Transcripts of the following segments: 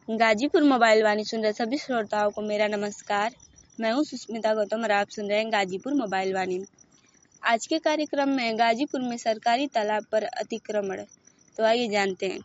Ghazipur mobile वाणी सुन रहे सभी श्रोताओं को मेरा नमस्कार। मैं हूं सुष्मिता गौतम और आप सुन रहे हैं गाजीपुर मोबाइल वाणी। आज के कार्यक्रम में गाजीपुर में सरकारी तालाब पर अतिक्रमण, तो आइए जानते हैं।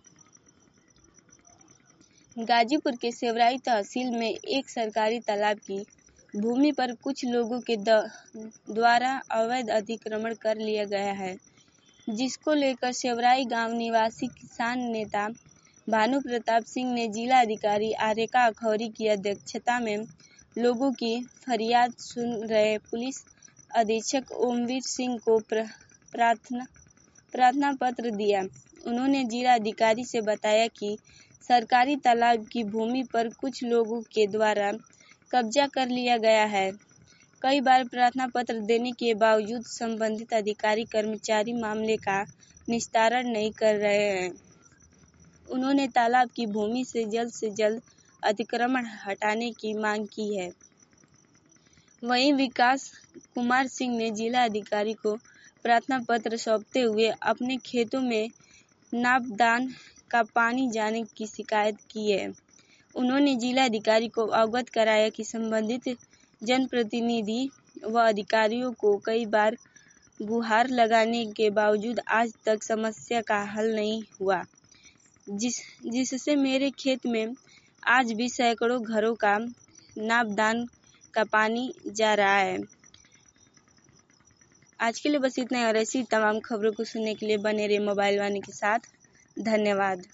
गाजीपुर के सेवराई तहसील में एक सरकारी तालाब की भूमि पर कुछ लोगों के द्वारा अवैध अतिक्रमण कर लिया गया है, जिसको लेकर सेवराई गांव निवासी किसान नेता भानु प्रताप सिंह ने जिला अधिकारी आरेका अखौरी की अध्यक्षता में लोगों की फरियाद सुन रहे पुलिस अधीक्षक ओमवीर सिंह को प्रार्थना पत्र दिया। उन्होंने जिला अधिकारी से बताया कि सरकारी तालाब की भूमि पर कुछ लोगों के द्वारा कब्जा कर लिया गया है। कई बार प्रार्थना पत्र देने के बावजूद संबंधित अधिकारी कर्मचारी मामले का निस्तारण नहीं कर रहे हैं। उन्होंने तालाब की भूमि से जल्द अतिक्रमण हटाने की मांग की है। वहीं विकास कुमार सिंह ने जिला अधिकारी को प्रार्थना पत्र सौंपते हुए अपने खेतों में नापदान का पानी जाने की शिकायत की है। उन्होंने जिला अधिकारी को अवगत कराया कि संबंधित जनप्रतिनिधि व अधिकारियों को कई बार गुहार लगाने के बावजूद आज तक समस्या का हल नहीं हुआ, जिससे मेरे खेत में आज भी सैकड़ों घरों का नापदान का पानी जा रहा है। आज के लिए बस इतना ही और ऐसी तमाम खबरों को सुनने के लिए बने रहिए मोबाइल वाणी के साथ। धन्यवाद।